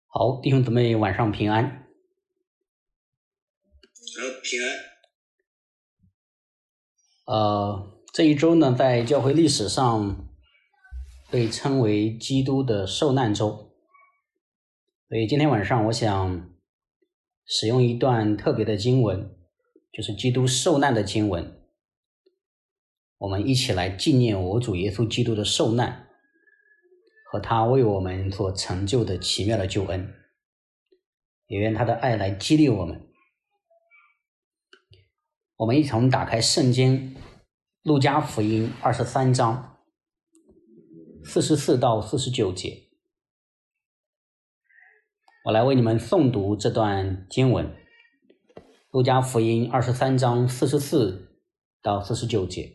好，弟兄姊妹晚上平安。 平安。这一周呢，在教会历史上被称为基督的受难周。所以今天晚上我想使用一段特别的经文，就是基督受难的经文。我们一起来纪念我主耶稣基督的受难和他为我们所成就的奇妙的救恩，也愿他的爱来激励我们。我们一同打开圣经路加福音23章44到49节，我来为你们诵读这段经文。路加福音23章44到49节。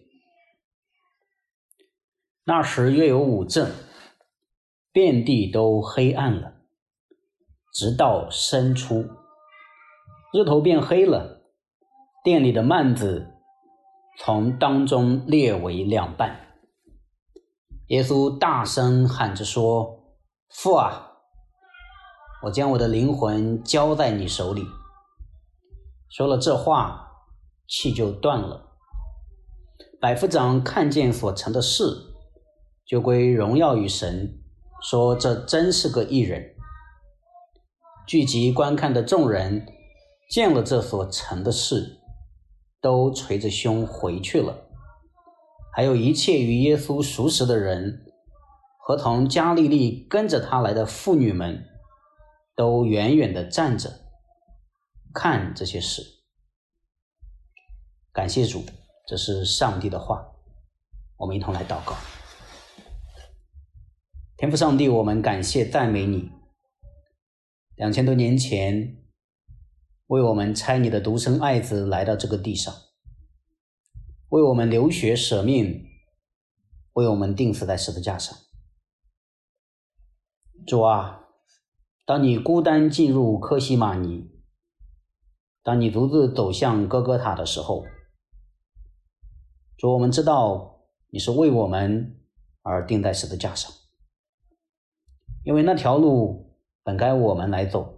那时约有午正，遍地都黑暗了，直到申初，日头变黑了，店里的幔子从当中裂为两半。耶稣大声喊着说：父啊，我将我的灵魂交在你手里。说了这话，气就断了。百夫长看见所成的事，就归荣耀与神，说这真是个义人。聚集观看的众人见了这所成的事，都捶着胸回去了。还有一切与耶稣熟识的人，和从加利利跟着他来的妇女们，都远远地站着看这些事。感谢主，这是上帝的话。我们一同来祷告。天父上帝，我们感谢赞美你，2000多年前为我们差你的独生爱子来到这个地上，为我们流血舍命，为我们钉死在十字架上。主啊，当你孤单进入客西马尼，当你独自走向哥哥塔的时候，主，我们知道你是为我们而钉在十字架上，因为那条路本该我们来走，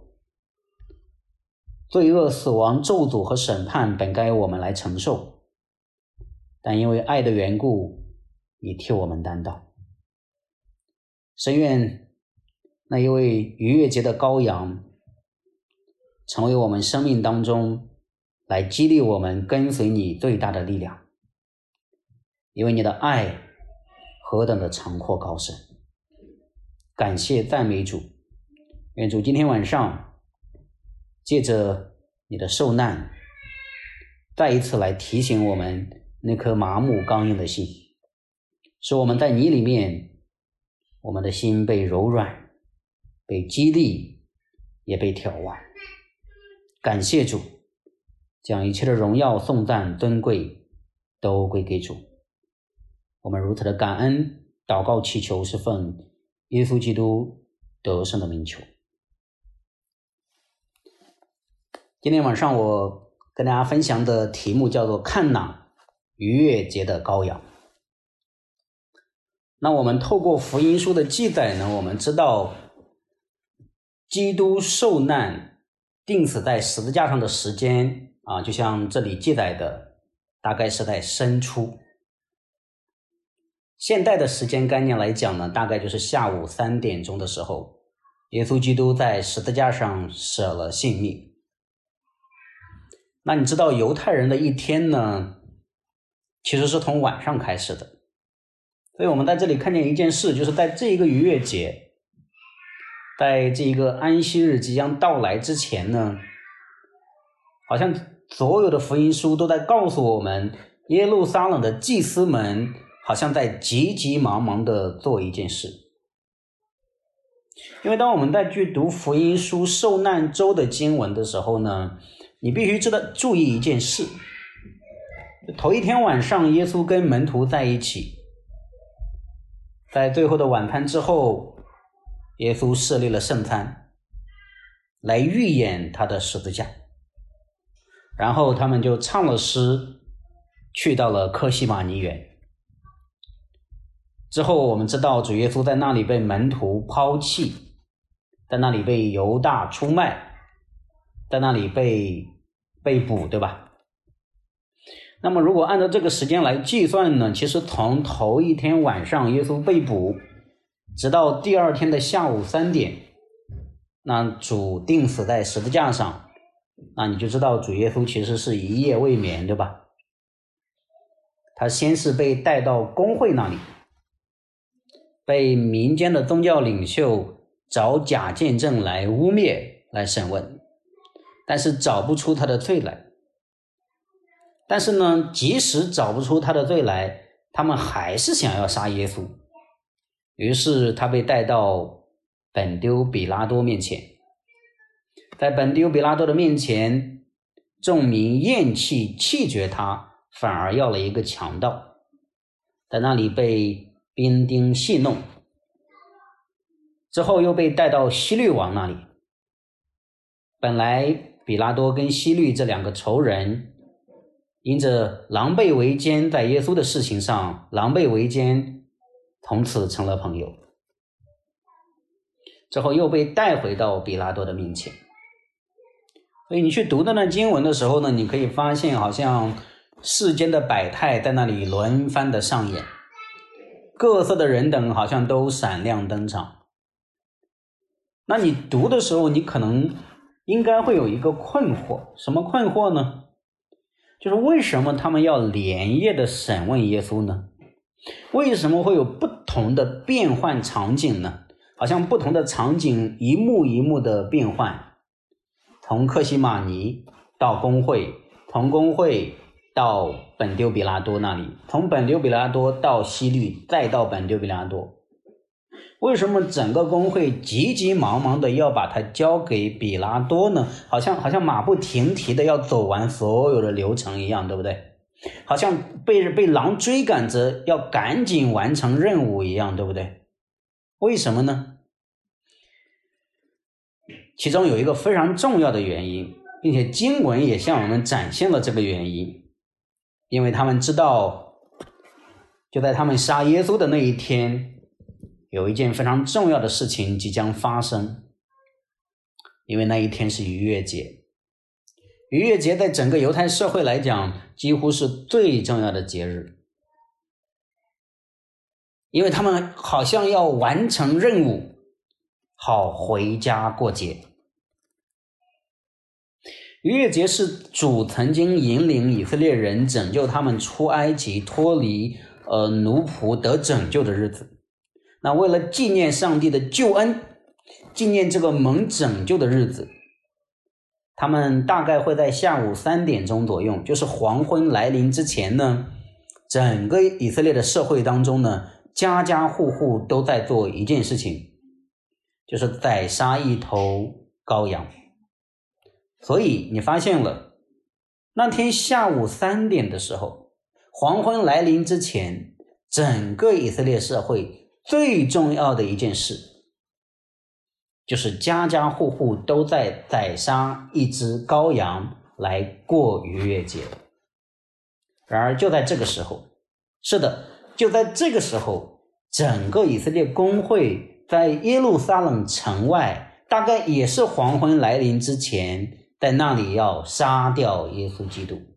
罪恶、死亡、咒诅和审判本该我们来承受，但因为爱的缘故，你替我们担当。深愿那一位逾越节的羔羊成为我们生命当中来激励我们跟随你最大的力量，因为你的爱何等的长阔高深。感谢赞美主，愿主今天晚上借着你的受难，再一次来提醒我们那颗麻木刚硬的心，使我们在你里面，我们的心被柔软，被激励，也被挑旺。感谢主，将一切的荣耀、颂赞、尊贵都归给主。我们如此的感恩祷告祈求，是奉耶稣基督得胜的名求。今天晚上我跟大家分享的题目叫做看哪，逾越节的羔羊。那我们透过福音书的记载呢，我们知道基督受难钉死在十字架上的时间就像这里记载的，大概是在申初。现代的时间概念来讲呢，大概就是下午3点钟的时候，耶稣基督在十字架上舍了性命。那你知道犹太人的一天呢，其实是从晚上开始的。所以我们在这里看见一件事，就是在这一个逾越节，在这一个安息日即将到来之前呢，好像所有的福音书都在告诉我们，耶路撒冷的祭司们好像在急急忙忙的做一件事。因为当我们在去读福音书受难周的经文的时候呢，你必须注意一件事。头一天晚上，耶稣跟门徒在一起，在最后的晚餐之后，耶稣设立了圣餐，来预演他的十字架。然后他们就唱了诗，去到了客西马尼园。之后我们知道主耶稣在那里被门徒抛弃， 在那里被犹大出卖，在那里被捕，对吧？那么如果按照这个时间来计算呢，其实从头一天晚上耶稣被捕，直到第二天的下午3点，那主钉死在十字架上，那你就知道主耶稣其实是一夜未眠，对吧？他先是被带到公会那里，被民间的宗教领袖找假见证来污蔑来审问，但是找不出他的罪来。但是呢，即使找不出他的罪来，他们还是想要杀耶稣。于是他被带到本丢比拉多面前，在本丢比拉多的面前，众民厌弃弃绝他，反而要了一个强盗，在那里被兵丁戏弄，之后又被带到希律王那里。本来比拉多跟希律这两个仇人，因着狼狈为奸，在耶稣的事情上狼狈为奸，从此成了朋友。之后又被带回到比拉多的面前。所以你去读那段经文的时候呢，你可以发现好像世间的百态在那里轮番的上演，各色的人等好像都闪亮登场。那你读的时候，你可能应该会有一个困惑，什么困惑呢？就是为什么他们要连夜的审问耶稣呢？为什么会有不同的变换场景呢？好像不同的场景一幕一幕的变换，从客西马尼到公会，从公会到本丢比拉多那里，从本丢比拉多到希律，再到本丢比拉多。为什么整个公会急急忙忙的要把它交给比拉多呢？好像马不停蹄的要走完所有的流程一样，对不对？好像被狼追赶着要赶紧完成任务一样，对不对？为什么呢？其中有一个非常重要的原因，并且经文也向我们展现了这个原因。因为他们知道，就在他们杀耶稣的那一天，有一件非常重要的事情即将发生。因为那一天是逾越节。逾越节在整个犹太社会来讲，几乎是最重要的节日。因为他们好像要完成任务，好回家过节。逾越节是主曾经引领以色列人拯救他们出埃及，脱离奴仆得拯救的日子。那为了纪念上帝的救恩，纪念这个蒙拯救的日子，他们大概会在下午3点钟左右，就是黄昏来临之前呢，整个以色列的社会当中呢，家家户户都在做一件事情，就是宰杀一头羔羊。所以你发现了，那天下午3点的时候，黄昏来临之前，整个以色列社会最重要的一件事，就是家家户户都在宰杀一只羔羊来过逾越节。然而就在这个时候，是的，就在这个时候，整个以色列公会在耶路撒冷城外，大概也是黄昏来临之前，在那里要杀掉耶稣基督。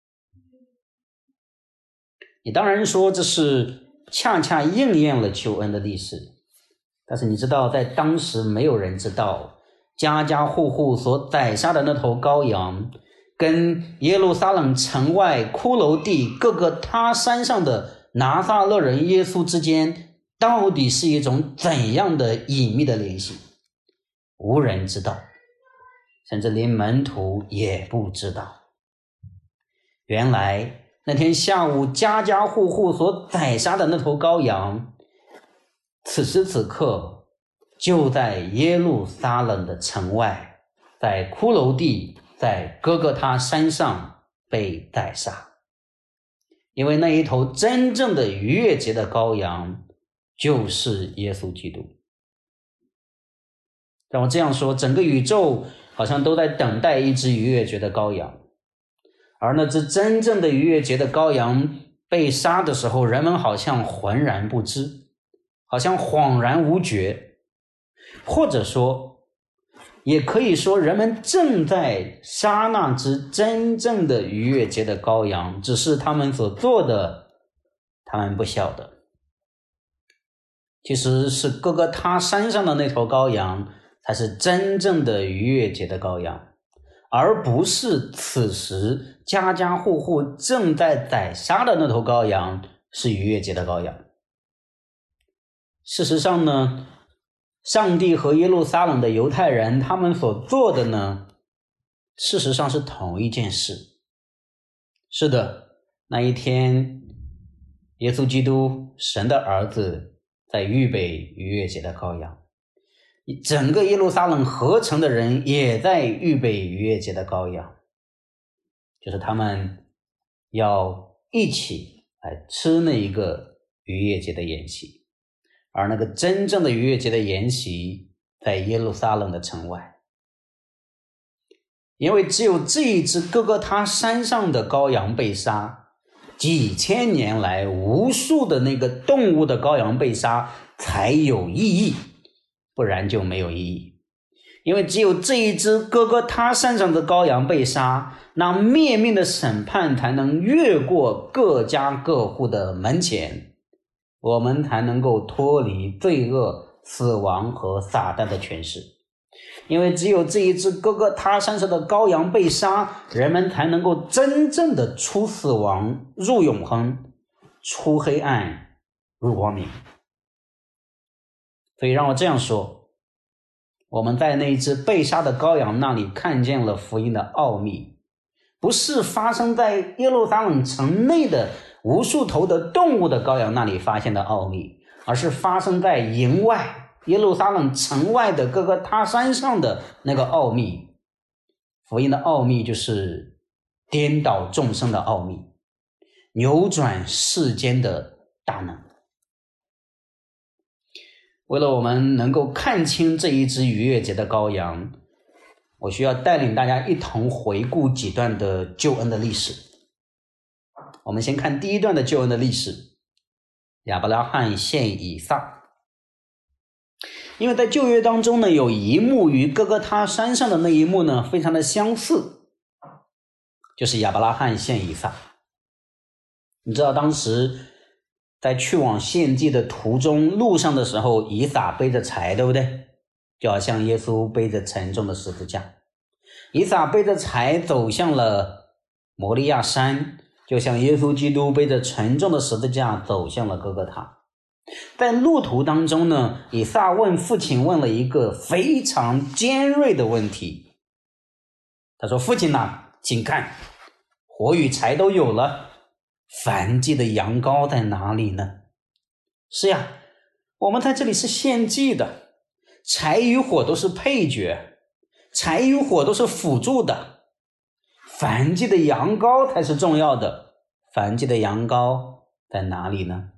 你当然说这是恰恰应验了救恩的历史，但是你知道，在当时没有人知道，家家户户所宰杀的那头羔羊，跟耶路撒冷城外骷髅地各个他山上的拿撒勒人耶稣之间，到底是一种怎样的隐秘的联系，无人知道，甚至连门徒也不知道。原来那天下午家家户户所宰杀的那头羔羊，此时此刻就在耶路撒冷的城外，在骷髅地，在哥哥他山上被宰杀。因为那一头真正的逾越节的羔羊就是耶稣基督。让我这样说，整个宇宙好像都在等待一只逾越节的羔羊，而那只真正的逾越节的羔羊被杀的时候，人们好像浑然不知，好像恍然无觉，或者说也可以说人们正在杀那只真正的逾越节的羔羊，只是他们所做的，他们不晓得。其实是哥哥他山上的那头羔羊才是真正的逾越节的羔羊，而不是此时家家户户正在宰杀的那头羔羊是逾越节的羔羊。事实上呢，上帝和耶路撒冷的犹太人他们所做的呢，事实上是同一件事。是的，那一天耶稣基督神的儿子在预备逾越节的羔羊，整个耶路撒冷合城的人也在预备逾越节的羔羊，就是他们要一起来吃那一个逾越节的筵席，而那个真正的逾越节的筵席在耶路撒冷的城外。因为只有这一只哥哥他山上的羔羊被杀，几千年来无数的那个动物的羔羊被杀才有意义，不然就没有意义。因为只有这一只哥哥他山上的羔羊被杀，那灭命的审判才能越过各家各户的门前，我们才能够脱离罪恶、死亡和撒旦的权势。因为只有这一只哥哥他山上的羔羊被杀，人们才能够真正的出死亡入永恒，出黑暗入光明。所以让我这样说，我们在那一只被杀的羔羊那里看见了福音的奥秘，不是发生在耶路撒冷城内的无数头的动物的羔羊那里发现的奥秘，而是发生在营外耶路撒冷城外的哥哥他山上的那个奥秘。福音的奥秘就是颠倒众生的奥秘，扭转世间的大能。为了我们能够看清这一只逾越节的羔羊，我需要带领大家一同回顾几段的救恩的历史。我们先看第一段的救恩的历史，亚伯拉罕献以撒。因为在旧约当中呢，有一幕与哥哥他山上的那一幕呢非常的相似，就是亚伯拉罕献以撒。你知道当时在去往献祭的途中路上的时候，以撒背着柴，对不对？就好像耶稣背着沉重的十字架，以撒背着柴走向了摩利亚山，就像耶稣基督背着沉重的十字架走向了哥哥他。在路途当中呢，以撒问父亲问了一个非常尖锐的问题。他说：父亲啊，请看，火与柴都有了，燔祭的羊羔在哪里呢？是呀，我们在这里是献祭的，柴与火都是配角，柴与火都是辅助的，燔祭的羊羔才是重要的，燔祭的羊羔在哪里呢？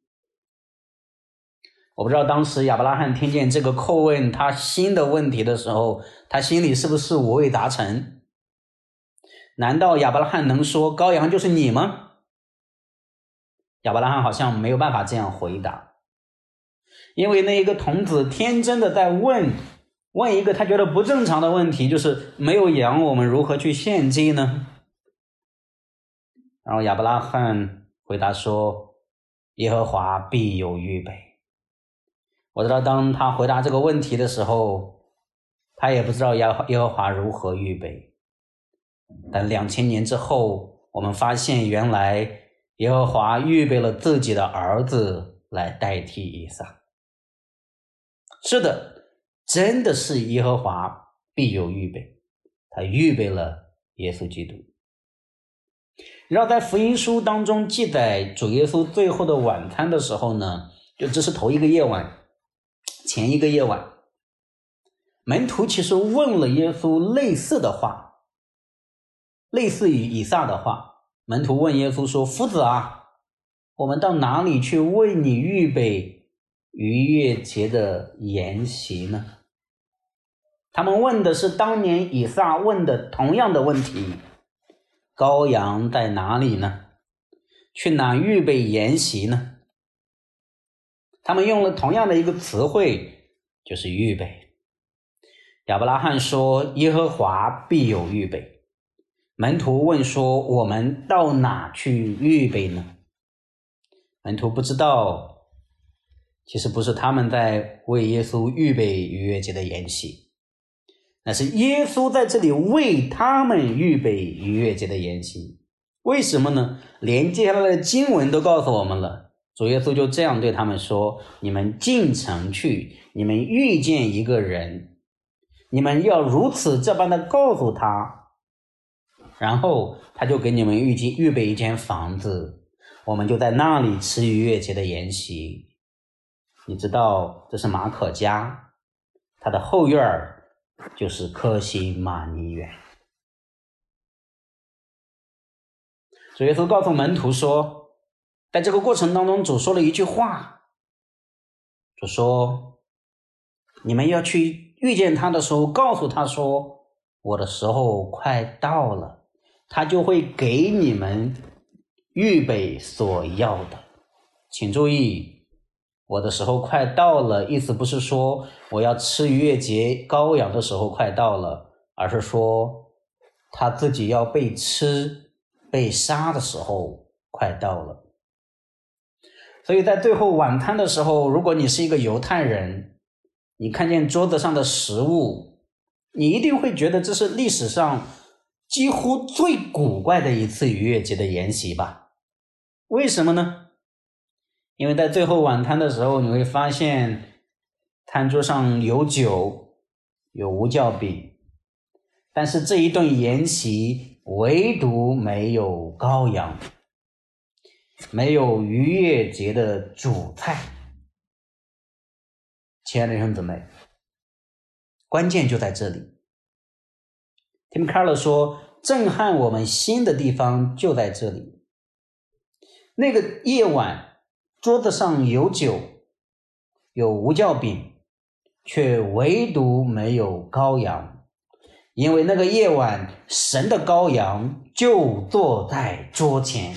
我不知道当时亚伯拉罕听见这个叩问他新的问题的时候，他心里是不是五味杂陈？难道亚伯拉罕能说羔羊就是你吗？亚伯拉罕好像没有办法这样回答，因为那一个童子天真的在问一个他觉得不正常的问题，就是没有羊我们如何去献祭呢？然后亚伯拉罕回答说，耶和华必有预备。我知道当他回答这个问题的时候，他也不知道耶和华如何预备。但2000年之后，我们发现原来耶和华预备了自己的儿子来代替以撒。是的，真的是耶和华必有预备，他预备了耶稣基督。然后在福音书当中记载主耶稣最后的晚餐的时候呢，就这是头一个夜晚，前一个夜晚，门徒其实问了耶稣类似的话，类似于以撒的话。门徒问耶稣说，夫子啊，我们到哪里去为你预备逾越节的筵席呢？他们问的是当年以撒问的同样的问题，羔羊在哪里呢？去哪预备筵席呢？他们用了同样的一个词汇，就是预备。 亚伯拉罕说耶和华必有预备。门徒问说我们到哪去预备呢？门徒不知道，其实不是他们在为耶稣预备逾越节的筵席，那是耶稣在这里为他们预备逾越节的筵席。为什么呢？连接下来的经文都告诉我们了，主耶稣就这样对他们说，你们进城去，你们遇见一个人，你们要如此这般的告诉他，然后他就给你们预备一间房子，我们就在那里吃逾越节的筵席。你知道这是马可家，他的后院就是客西马尼园。主耶稣告诉门徒说，在这个过程当中，主说了一句话，主说你们要去遇见他的时候，告诉他说我的时候快到了，他就会给你们预备所要的。请注意，我的时候快到了，意思不是说我要吃逾越节羔羊的时候快到了，而是说他自己要被吃被杀的时候快到了。所以在最后晚餐的时候，如果你是一个犹太人，你看见桌子上的食物，你一定会觉得这是历史上几乎最古怪的一次逾越节的筵席吧？为什么呢？因为在最后晚餐的时候，你会发现餐桌上有酒，有无酵饼，但是这一顿筵席唯独没有羔羊，没有逾越节的主菜。亲爱的弟兄姊妹，关键就在这里。Tim Keller 说，震撼我们心的地方就在这里。那个夜晚，桌子上有酒，有无酵饼，却唯独没有羔羊，因为那个夜晚，神的羔羊就坐在桌前，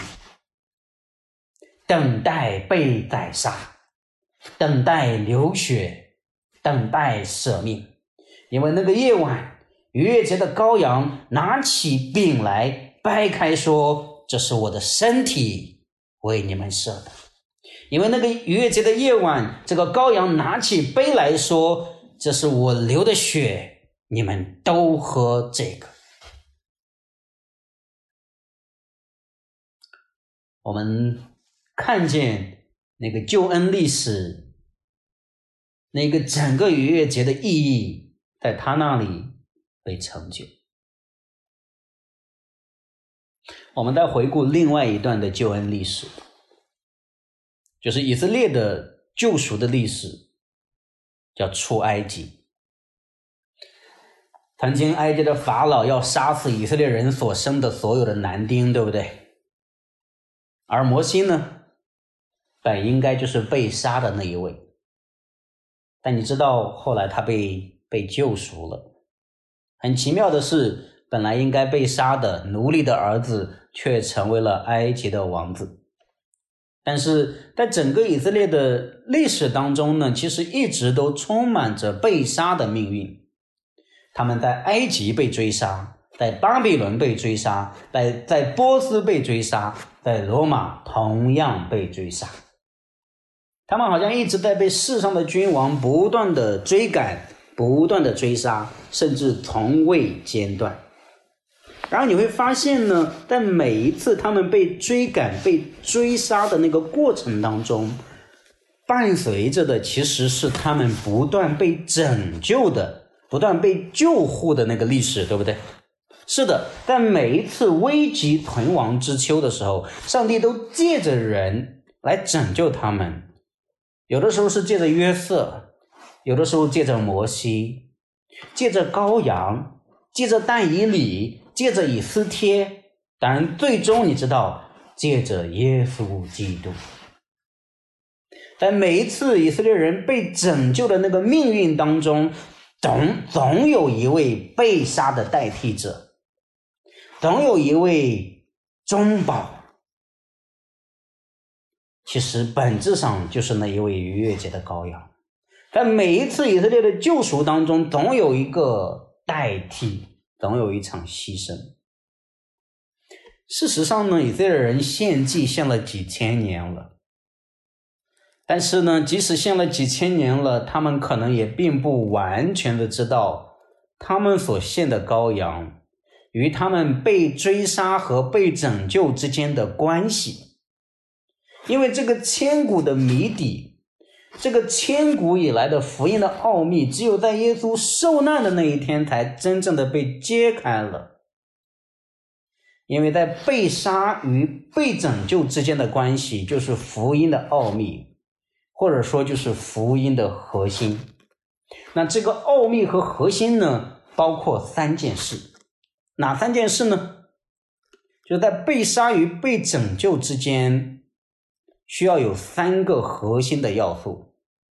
等待被宰杀，等待流血，等待舍命。因为那个夜晚，逾越节的羔羊拿起饼来掰开说，这是我的身体，为你们舍的。因为那个逾越节的夜晚，这个羔羊拿起杯来说，这是我流的血，你们都喝这个。我们看见那个救恩历史，那个整个逾越节的意义在他那里被成就。我们再回顾另外一段的救恩历史，就是以色列的救赎的历史，叫出埃及。曾经埃及的法老要杀死以色列人所生的所有的男丁，对不对？而摩西呢，本应该就是被杀的那一位，但你知道后来他被救赎了。很奇妙的是，本来应该被杀的奴隶的儿子却成为了埃及的王子。但是在整个以色列的历史当中呢，其实一直都充满着被杀的命运。他们在埃及被追杀，在巴比伦被追杀，在波斯被追杀，在罗马同样被追杀。他们好像一直在被世上的君王不断的追赶，不断的追杀，甚至从未间断。然后你会发现呢，在每一次他们被追赶、被追杀的那个过程当中，伴随着的其实是他们不断被拯救的、不断被救护的那个历史，对不对？是的，在每一次危急存亡之秋的时候，上帝都借着人来拯救他们。有的时候是借着约瑟，有的时候借着摩西，借着羔羊，借着但以理，借着以斯帖，当然最终你知道，借着耶稣基督。在每一次以色列人被拯救的那个命运当中，总有一位被杀的代替者，总有一位中保，其实本质上就是那一位逾越节的羔羊。 在每一次以色列的救赎当中，总有一个代替，总有一场牺牲。事实上呢，以色列人献祭献了几千年了，但是呢，即使献了几千年了，他们可能也并不完全的知道他们所献的羔羊与他们被追杀和被拯救之间的关系。因为这个千古的谜底，这个千古以来的福音的奥秘，只有在耶稣受难的那一天才真正的被揭开了。因为在被杀与被拯救之间的关系，就是福音的奥秘，或者说就是福音的核心。那这个奥秘和核心呢，包括3件事。哪3件事呢？就是在被杀与被拯救之间，需要有3个核心的要素。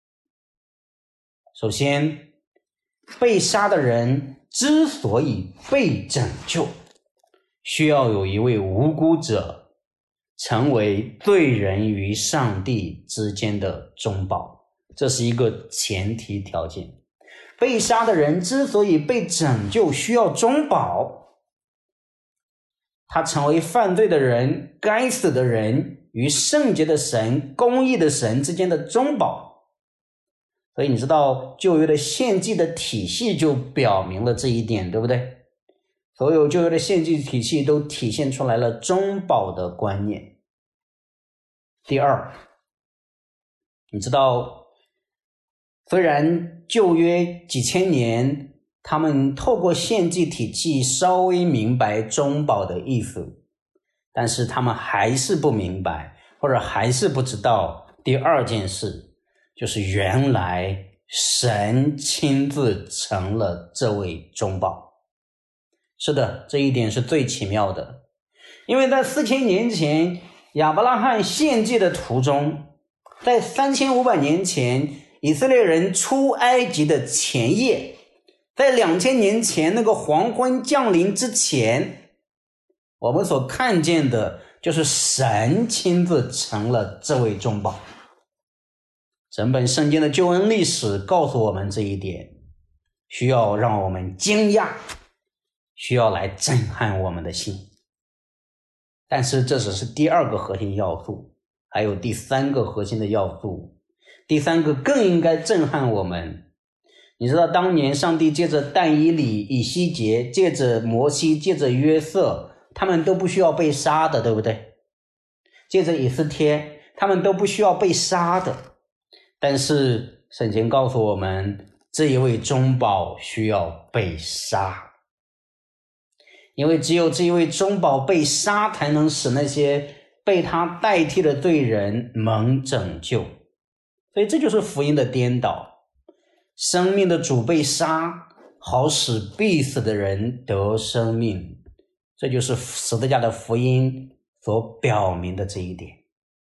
首先，被杀的人之所以被拯救，需要有一位无辜者成为罪人与上帝之间的中保，这是一个前提条件。被杀的人之所以被拯救，需要中保，他成为犯罪的人、该死的人与圣洁的神、公义的神之间的中保。所以你知道旧约的献祭的体系就表明了这一点，对不对？所有旧约的献祭体系都体现出来了中保的观念。第二，你知道虽然旧约几千年他们透过献祭体系稍微明白中保的意思，但是他们还是不明白，或者还是不知道第2件事，就是原来神亲自成了这位中保。是的，这一点是最奇妙的。因为在4000年前亚伯拉罕献祭的途中，在3500年前以色列人出埃及的前夜，在2000年前那个黄昏降临之前，我们所看见的就是神亲自成了这位中保。整本圣经的救恩历史告诉我们这一点，需要让我们惊讶，需要来震撼我们的心。但是这只是第2个核心要素，还有第3个核心的要素。第3个更应该震撼我们。你知道当年上帝借着但以理、以西结，借着摩西，借着约瑟，他们都不需要被杀的，对不对？借着以斯帖，他们都不需要被杀的。但是圣经告诉我们，这一位中保需要被杀。因为只有这一位中保被杀，才能使那些被他代替的罪人蒙拯救。所以这就是福音的颠倒。生命的主被杀，好使必死的人得生命。这就是十字架的福音所表明的这一点。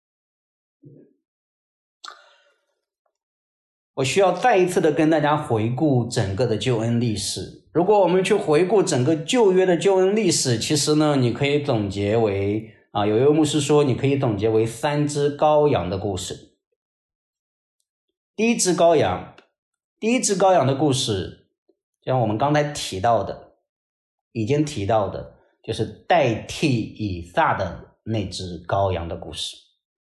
我需要再一次的跟大家回顾整个的救恩历史。如果我们去回顾整个旧约的救恩历史，其实呢，你可以总结为有一位牧师说，你可以总结为3只羔羊的故事。第一只羔羊的故事，像我们刚才已经提到的，就是代替以撒的那只羔羊的故事。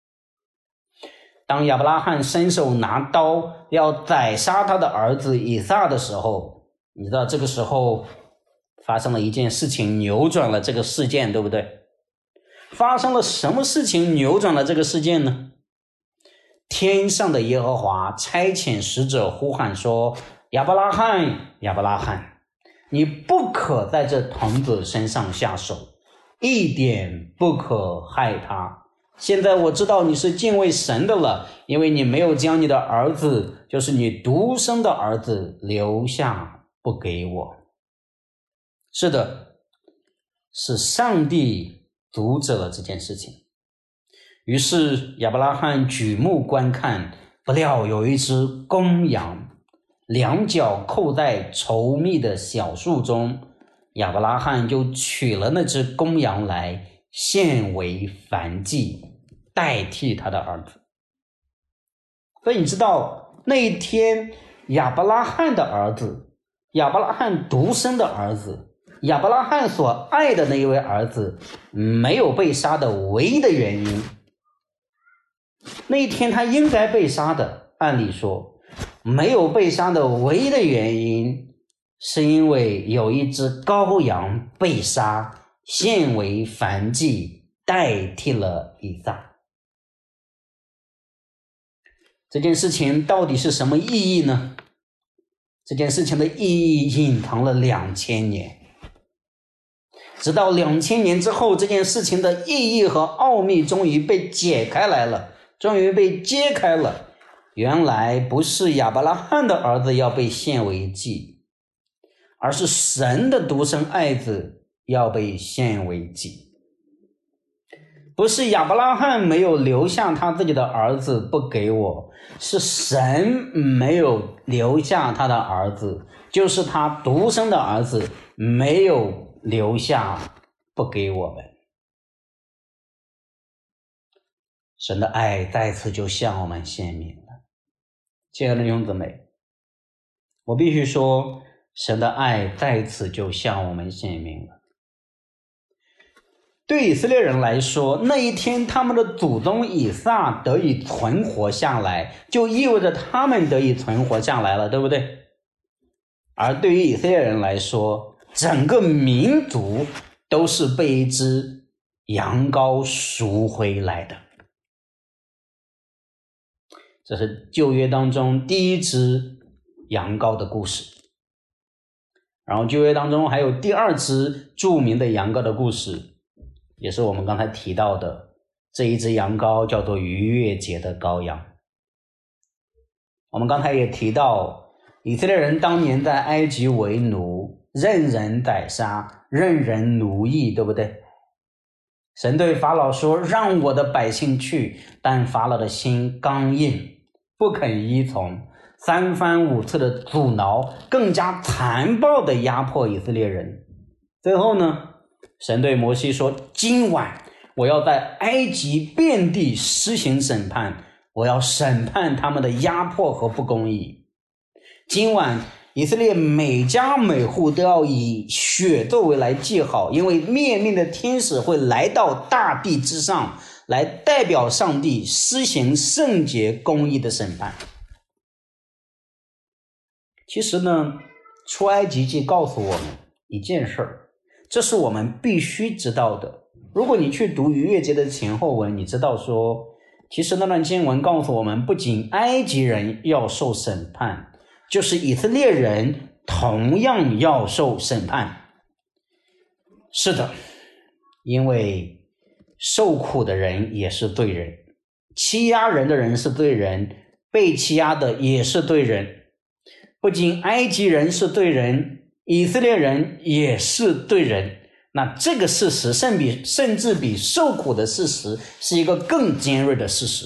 当亚伯拉罕伸手拿刀要宰杀他的儿子以撒的时候，你知道这个时候发生了一件事情，扭转了这个事件，对不对？发生了什么事情扭转了这个事件呢？天上的耶和华差遣使者呼喊说，亚伯拉罕，亚伯拉罕，你不可在这童子身上下手，一点不可害他。现在我知道你是敬畏神的了，因为你没有将你的儿子，就是你独生的儿子留下不给我。是的，是上帝阻止了这件事情。于是亚伯拉罕举目观看，不料有一只公羊，两脚扣在稠密的小树中，亚伯拉罕就取了那只公羊来献为燔祭，代替他的儿子。所以你知道那一天亚伯拉罕的儿子，亚伯拉罕独生的儿子，亚伯拉罕所爱的那一位儿子没有被杀的唯一的原因，那一天他应该被杀的，按理说没有被杀的唯一的原因，是因为有一只羔羊被杀，献为燔祭，代替了以撒。这件事情到底是什么意义呢？这件事情的意义隐藏了2000年，直到2000年之后，这件事情的意义和奥秘终于被解开来了，终于被揭开了。原来不是亚伯拉罕的儿子要被献为祭，而是神的独生爱子要被献为祭。不是亚伯拉罕没有留下他自己的儿子不给我，是神没有留下他的儿子，就是他独生的儿子没有留下不给我们。神的爱再次就向我们显明了。亲爱的弟兄姊妹，我必须说，神的爱再次就向我们显明了。对以色列人来说，那一天他们的祖宗以撒得以存活下来，就意味着他们得以存活下来了，对不对？而对于以色列人来说，整个民族都是被一只羊羔赎回来的。这是旧约当中第一只羊羔的故事，然后旧约当中还有第二只著名的羊羔的故事，也是我们刚才提到的，这一只羊羔叫做逾越节的羔羊。我们刚才也提到，以色列人当年在埃及为奴，任人宰杀，任人奴役，对不对？神对法老说，让我的百姓去，但法老的心刚硬，不肯依从，三番五次的阻挠，更加残暴的压迫以色列人。最后呢，神对摩西说，今晚我要在埃及遍地施行审判，我要审判他们的压迫和不公义。今晚以色列每家每户都要以血作为来记号，因为灭命的天使会来到大地之上，来代表上帝施行圣洁公义的审判。其实呢，出埃及记告诉我们一件事儿，这是我们必须知道的。如果你去读逾越节的前后文，你知道说，其实那段经文告诉我们，不仅埃及人要受审判，就是以色列人同样要受审判。是的，因为受苦的人也是罪人，欺压人的人是罪人，被欺压的也是罪人。不仅埃及人是罪人，以色列人也是罪人。那这个事实甚至比受苦的事实是一个更尖锐的事实。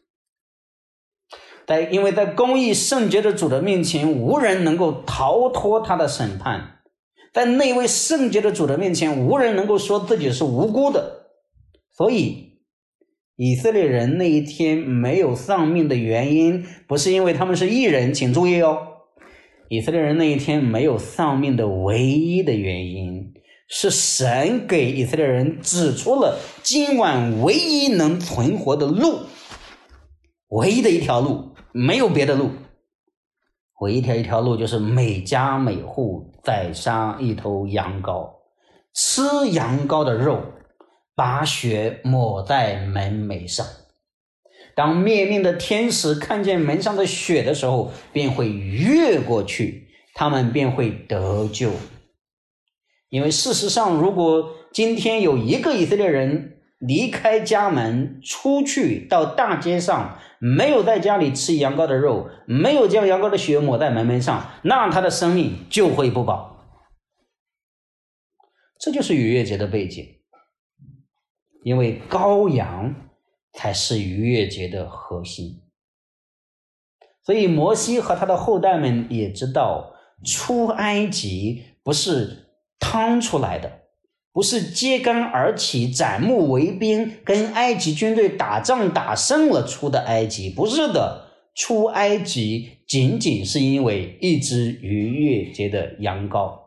因为在公义圣洁的主的面前，无人能够逃脱他的审判，在那位圣洁的主的面前，无人能够说自己是无辜的。所以以色列人那一天没有丧命的原因，不是因为他们是义人，请注意哦，以色列人那一天没有丧命的唯一的原因，是神给以色列人指出了今晚唯一能存活的路，唯一的一条路，没有别的路。唯一一条路就是每家每户宰杀一头羊羔，吃羊羔的肉，把血抹在门楣上。当灭命的天使看见门上的血的时候，便会越过去，他们便会得救。因为事实上，如果今天有一个以色列人离开家门出去到大街上，没有在家里吃羊羔的肉，没有将羊羔的血抹在门楣上，那他的生命就会不保。这就是逾越节的背景，因为羔羊才是逾越节的核心。所以摩西和他的后代们也知道，出埃及不是趟出来的，不是揭竿而起斩木为兵跟埃及军队打仗打胜了出的埃及，不是的， 出埃及仅仅是因为一只逾越节的羊羔。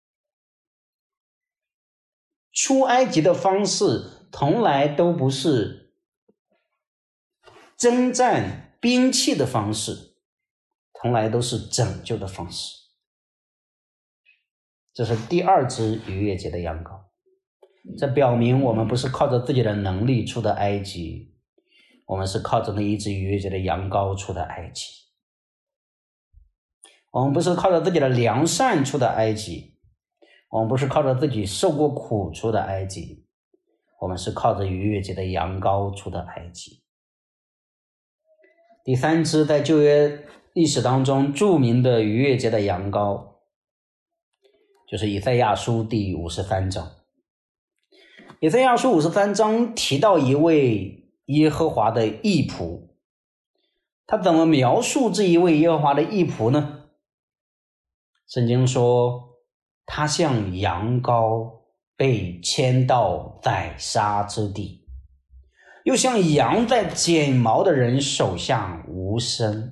出埃及的方式从来都不是征战兵器的方式，从来都是拯救的方式。这是第二只逾越节的羊羔，这表明我们不是靠着自己的能力出的埃及，我们是靠着那一只逾越节的羊羔出的埃及。我们不是靠着自己的良善出的埃及，我们不是靠着自己受过苦出的埃及，我们是靠着逾越节的羊羔出的埃及。第三只在旧约历史当中著名的逾越节的羊羔，就是以赛亚书第53章。以赛亚书53章提到一位耶和华的义仆，他怎么描述这一位耶和华的义仆呢？圣经说，他像羊羔被牵到宰杀之地，又像羊在剪毛的人手下无声。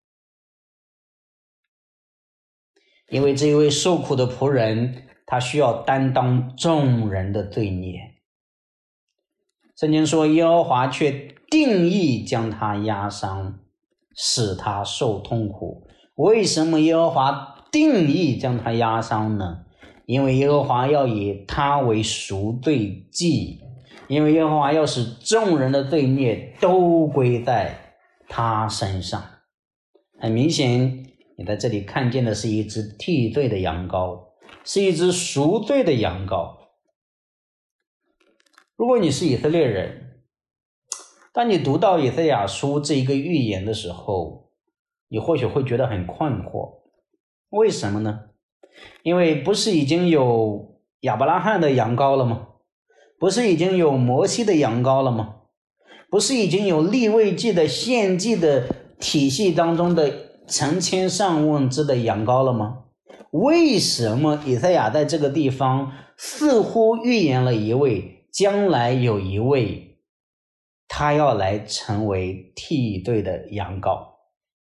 因为这一位受苦的仆人，他需要担当众人的罪孽。圣经说，耶和华却定义将他压伤，使他受痛苦。为什么耶和华定义将他压伤呢？因为耶和华要以他为赎罪祭，因为耶和华要使众人的罪孽都归在他身上。很明显，你在这里看见的是一只替罪的羊羔，是一只赎罪的羊羔。如果你是以色列人，当你读到以赛亚书这一个预言的时候，你或许会觉得很困惑。为什么呢？因为不是已经有亚伯拉罕的羊羔了吗？不是已经有摩西的羊羔了吗？不是已经有利未记的献祭的体系当中的成千上万只的羊羔了吗？为什么以赛亚在这个地方似乎预言了一位将来有一位他要来成为替罪的羊羔？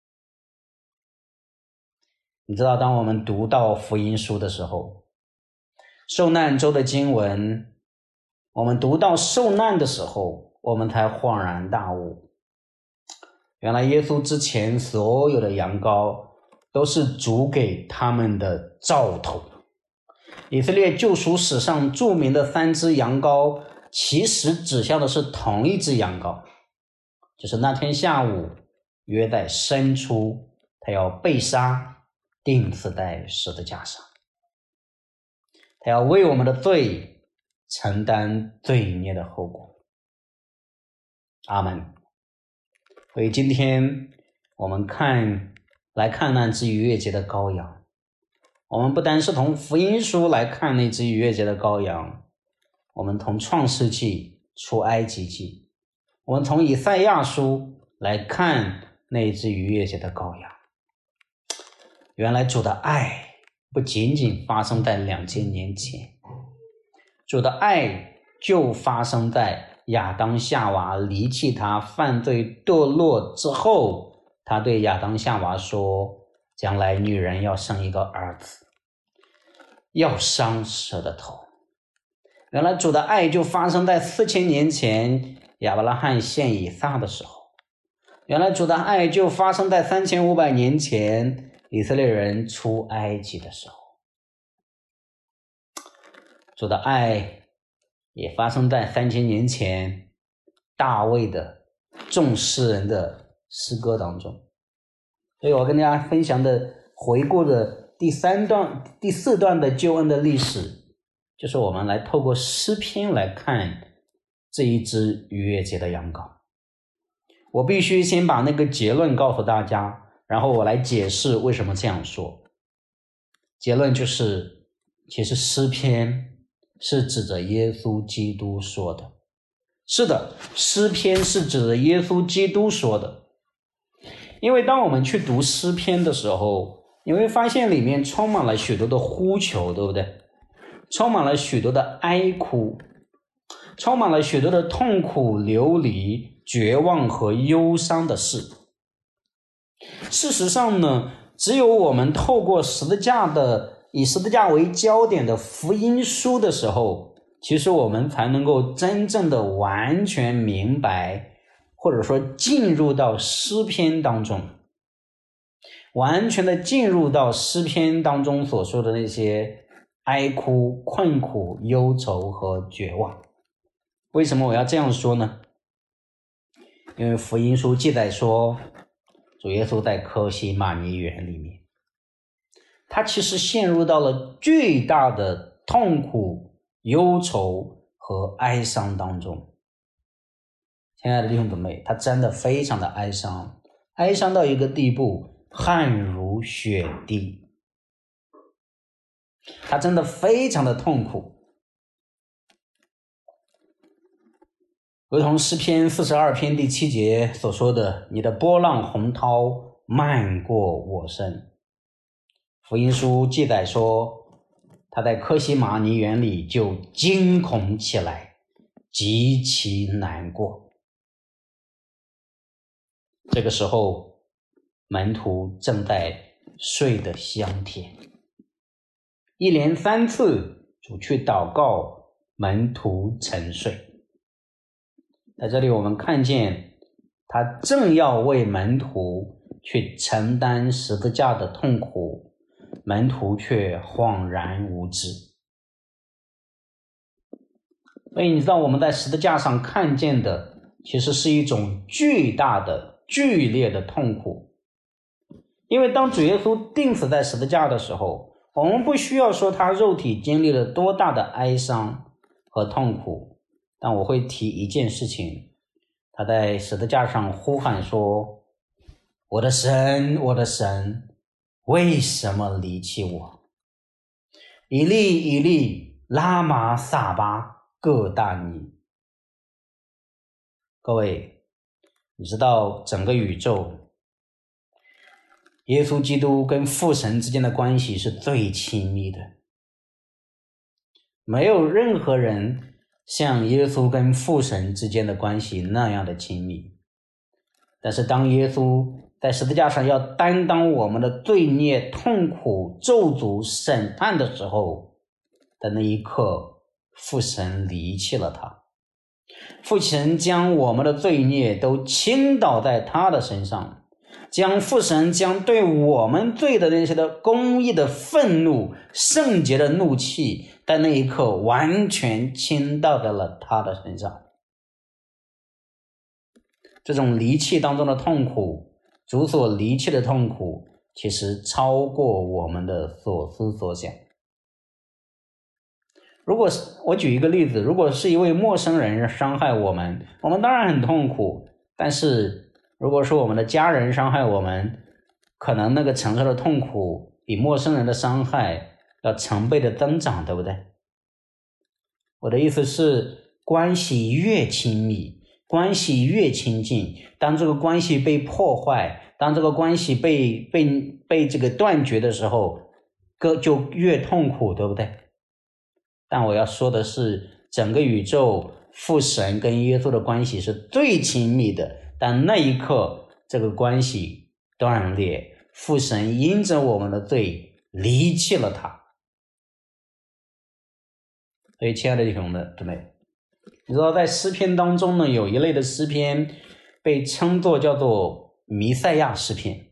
你知道，当我们读到福音书的时候，受难周的经文，我们读到受难的时候，我们才恍然大悟，原来耶稣之前所有的羊羔都是主给他们的兆头。以色列救赎史上著名的3只羊羔，其实指向的是同一只羊羔，就是那天下午约在申初，他要被杀，钉死在十字架上，他要为我们的罪承担罪孽的后果。阿们。所以今天我们来看那只逾越节的羔羊，我们不单是从福音书来看那只逾越节的羔羊，我们从创世纪、出埃及记，我们从以赛亚书来看那只逾越节的羔羊。原来主的爱不仅仅发生在2000年前，主的爱就发生在亚当夏娃离弃他犯罪堕落之后，他对亚当夏娃说，将来女人要生一个儿子，要伤蛇的头。原来主的爱就发生在4000年前亚伯拉罕献以撒的时候，原来主的爱就发生在3500年前以色列人出埃及的时候，主的爱也发生在3000年前大卫的众诗人的诗歌当中。所以我跟大家分享的回顾的第4段的救恩的历史，就是我们来透过诗篇来看这一只逾越节的羊羔。我必须先把那个结论告诉大家，然后我来解释为什么这样说。结论就是，其实诗篇是指着耶稣基督说的。是的，诗篇是指着耶稣基督说的。因为当我们去读诗篇的时候，你会发现里面充满了许多的呼求，对不对？充满了许多的哀哭，充满了许多的痛苦、流离、绝望和忧伤的事。 事实上呢，只有我们透过以十字架为焦点的福音书的时候，其实我们才能够真正的完全明白，或者说进入到诗篇当中，完全的进入到诗篇当中所说的那些哀哭、困苦、忧愁和绝望。为什么我要这样说呢？因为福音书记载说，主耶稣在客西马尼园里面，他其实陷入到了巨大的痛苦、忧愁和哀伤当中。亲爱的弟兄姊妹，他真的非常的哀伤，哀伤到一个地步，汗如雪滴。他真的非常的痛苦，如同诗篇42篇第7节所说的，你的波浪洪涛漫过我身。福音书记载说，他在客西马尼园里就惊恐起来，极其难过。这个时候，门徒正在睡得香甜。一连3次，主去祷告，门徒沉睡。在这里我们看见，他正要为门徒去承担十字架的痛苦，门徒却恍然无知。所以你知道我们在十字架上看见的，其实是一种巨大的、剧烈的痛苦。因为当主耶稣钉死在十字架的时候，我们不需要说他肉体经历了多大的哀伤和痛苦，但我会提一件事情，他在十字架上呼喊说，我的神，我的神，为什么离弃我？以利以利，拉玛撒巴各大尼。各位，你知道整个宇宙，耶稣基督跟父神之间的关系是最亲密的，没有任何人像耶稣跟父神之间的关系那样的亲密。但是当耶稣在十字架上要担当我们的罪孽、痛苦、咒诅、审判的时候的那一刻，父神离弃了他。父神将我们的罪孽都倾倒在他的身上，父神将对我们罪的那些的公义的愤怒、圣洁的怒气，在那一刻完全倾倒在了他的身上。这种离弃当中的痛苦，主所离弃的痛苦，其实超过我们的所思所想。如果我举一个例子，如果是一位陌生人伤害我们，我们当然很痛苦，但是如果说我们的家人伤害我们，可能那个承受的痛苦比陌生人的伤害要成倍的增长，对不对？我的意思是，关系越亲密，关系越亲近，当这个关系被破坏，当这个关系被这个断绝的时候，就越痛苦，对不对？但我要说的是，整个宇宙父神跟耶稣的关系是最亲密的，但那一刻这个关系断裂，父神因着我们的罪离弃了他。所以亲爱的弟兄们姊妹，你知道在诗篇当中呢，有一类的诗篇被称作叫做弥赛亚诗篇，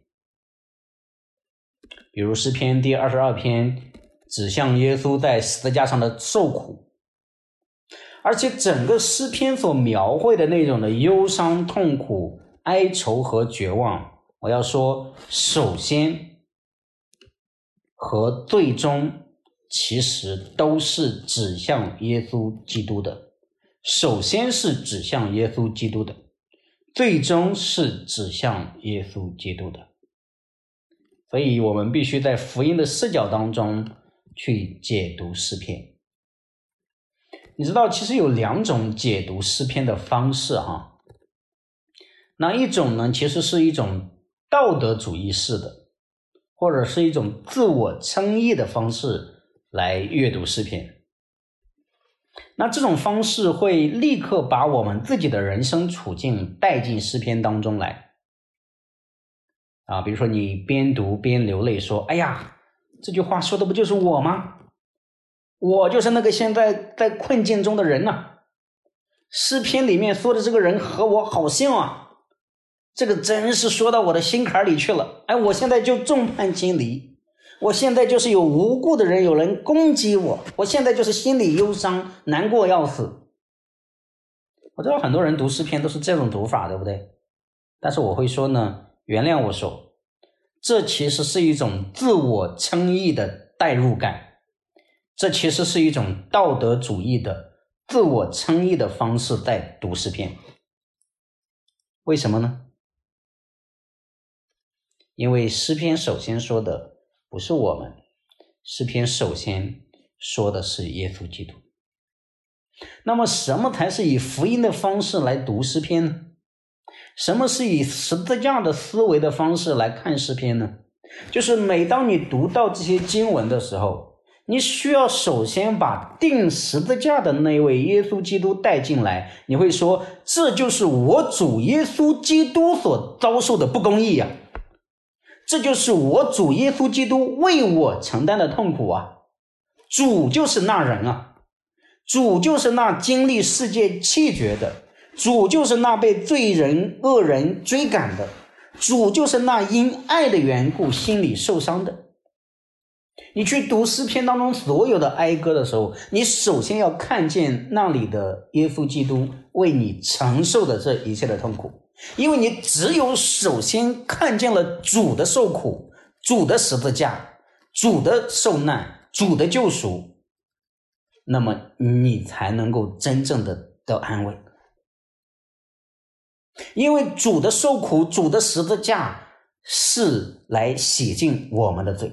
比如诗篇第22篇指向耶稣在十字架上的受苦，而且整个诗篇所描绘的那种的忧伤、痛苦、哀愁和绝望，我要说首先和最终其实都是指向耶稣基督的，首先是指向耶稣基督的，最终是指向耶稣基督的。所以我们必须在福音的视角当中去解读诗篇。你知道其实有2种解读诗篇的方式哈。那一种呢，其实是一种道德主义式的，或者是一种自我称义的方式来阅读诗篇。那这种方式会立刻把我们自己的人生处境带进诗篇当中来。 比如说你边读边流泪说，哎呀，这句话说的不就是我吗？我就是那个现在在困境中的人啊。诗篇里面说的这个人和我好像啊，这个真是说到我的心坎里去了。我现在就众叛亲离，我现在就是有无辜的人，有人攻击我，我现在就是心里忧伤，难过要死。我知道很多人读诗篇都是这种读法，对不对？但是我会说呢，原谅我说，这其实是一种自我称义的代入感，这其实是一种道德主义的自我称义的方式在读诗篇。为什么呢？因为诗篇首先说的不是我们，诗篇首先说的是耶稣基督。那么什么才是以福音的方式来读诗篇呢？什么是以十字架的思维的方式来看诗篇呢？就是每当你读到这些经文的时候，你需要首先把钉十字架的那位耶稣基督带进来，你会说，这就是我主耶稣基督所遭受的不公义啊，这就是我主耶稣基督为我承担的痛苦啊。主就是那人啊，主就是那经历世界弃绝的，主就是那被罪人恶人追赶的，主就是那因爱的缘故心里受伤的。你去读诗篇当中所有的哀歌的时候，你首先要看见那里的耶稣基督为你承受的这一切的痛苦，因为你只有首先看见了主的受苦，主的十字架，主的受难，主的救赎，那么你才能够真正的得安慰。因为主的受苦，主的十字架是来洗净我们的罪，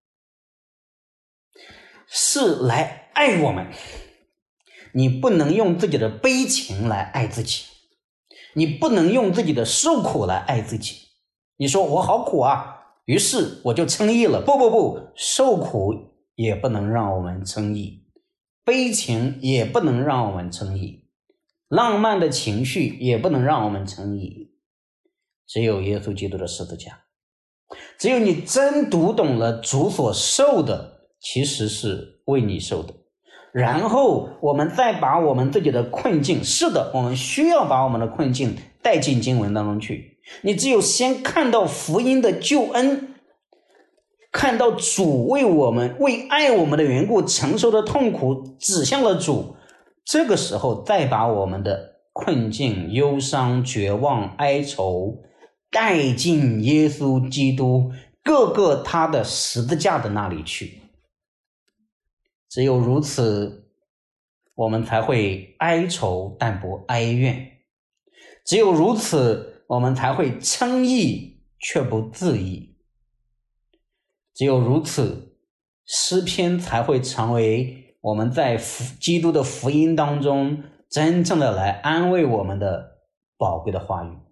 是来爱我们。你不能用自己的悲情来爱自己，你不能用自己的受苦来爱自己。你说我好苦啊，于是我就称义了。不，受苦也不能让我们称义，悲情也不能让我们称义，浪漫的情绪也不能让我们称义。只有耶稣基督的十字架，只有你真读懂了主所受的其实是为你受的，然后我们再把我们自己的困境，是的，我们需要把我们的困境带进经文当中去。你只有先看到福音的救恩，看到主为我们为爱我们的缘故承受的痛苦指向了主，这个时候再把我们的困境、忧伤、绝望、哀愁带进耶稣基督各个他的十字架的那里去。只有如此，我们才会哀愁但不哀怨，只有如此，我们才会称义却不自义，只有如此，诗篇才会成为我们在基督的福音当中真正的来安慰我们的宝贵的话语。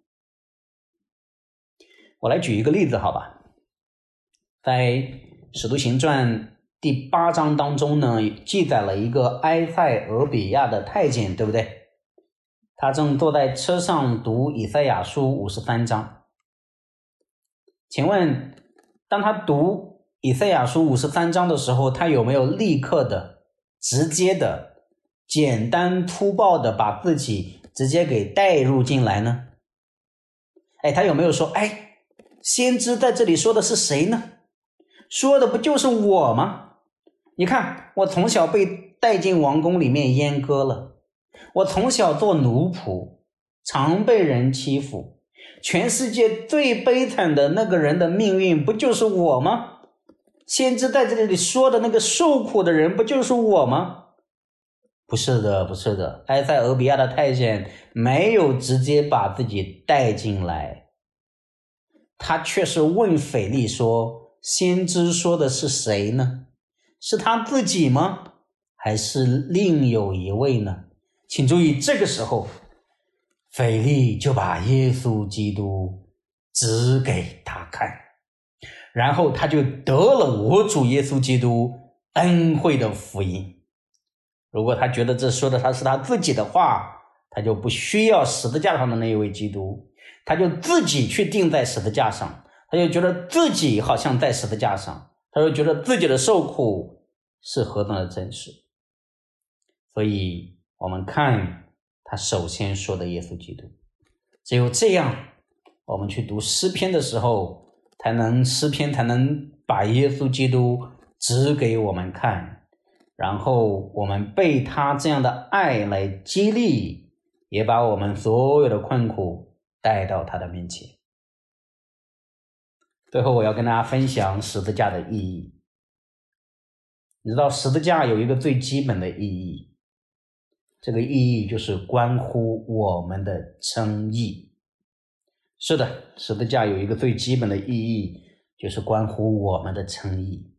我来举一个例子好吧，在使徒行传第8章当中呢，记载了一个埃塞俄比亚的太监，对不对？他正坐在车上读以赛亚书53章。请问当他读以赛亚书53章的时候，他有没有立刻的直接的简单粗暴的把自己直接给带入进来呢？他有没有说先知在这里说的是谁呢？说的不就是我吗？你看，我从小被带进王宫里面阉割了，我从小做奴仆，常被人欺负，全世界最悲惨的那个人的命运不就是我吗？先知在这里说的那个受苦的人不就是我吗？不是的，埃塞俄比亚的太监没有直接把自己带进来，他却是问腓力说，先知说的是谁呢？是他自己吗？还是另有一位呢？请注意，这个时候腓力就把耶稣基督指给他看，然后他就得了我主耶稣基督恩惠的福音。如果他觉得这说的他是他自己的话，他就不需要十字架上的那一位基督，他就自己去钉在十字架上， 他就觉得自己好像在十字架上，他就觉得自己的受苦是何等的真实。所以我们看他首先说的耶稣基督，只有这样，我们去读诗篇的时候，诗篇才能把耶稣基督指给我们看，然后我们被他这样的爱来激励，也把我们所有的困苦带到他的面前。最后我要跟大家分享十字架的意义。你知道十字架有一个最基本的意义，这个意义就是关乎我们的称义。是的，十字架有一个最基本的意义，就是关乎我们的称义。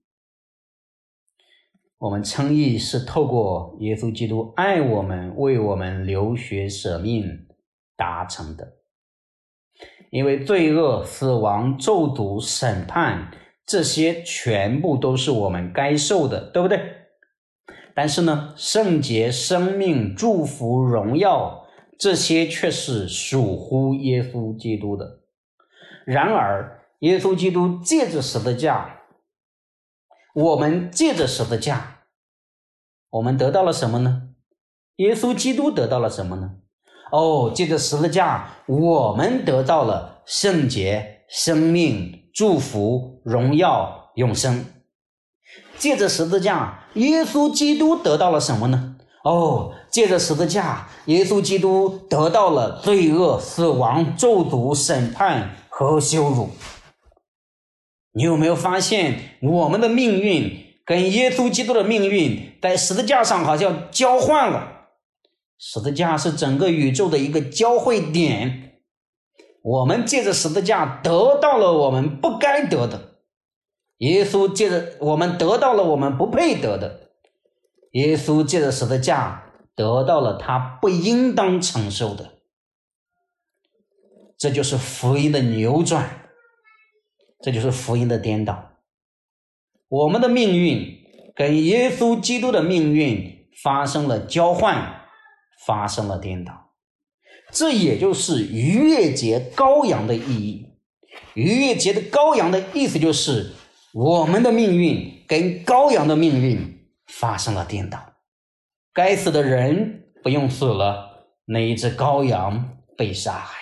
我们称义是透过耶稣基督爱我们，为我们流血舍命达成的。因为罪恶、死亡、咒诅、审判，这些全部都是我们该受的，对不对？但是呢，圣洁、生命、祝福、荣耀，这些却是属乎耶稣基督的。然而，耶稣基督借着十字架，我们借着十字架，我们得到了什么呢？耶稣基督得到了什么呢？借着十字架，我们得到了圣洁、生命、祝福、荣耀、永生。借着十字架，耶稣基督得到了什么呢？借着十字架，耶稣基督得到了罪恶、死亡、咒诅、审判和羞辱。你有没有发现，我们的命运跟耶稣基督的命运在十字架上好像交换了？十字架是整个宇宙的一个交汇点，我们借着十字架得到了我们不该得的，耶稣借着我们得到了我们不配得的，耶稣借着十字架得到了他不应当承受的。这就是福音的扭转，这就是福音的颠倒。我们的命运跟耶稣基督的命运发生了交换，发生了颠倒。这也就是逾越节羔羊的意义。逾越节的羔羊的意思就是我们的命运跟羔羊的命运发生了颠倒。该死的人不用死了，那一只羔羊被杀害。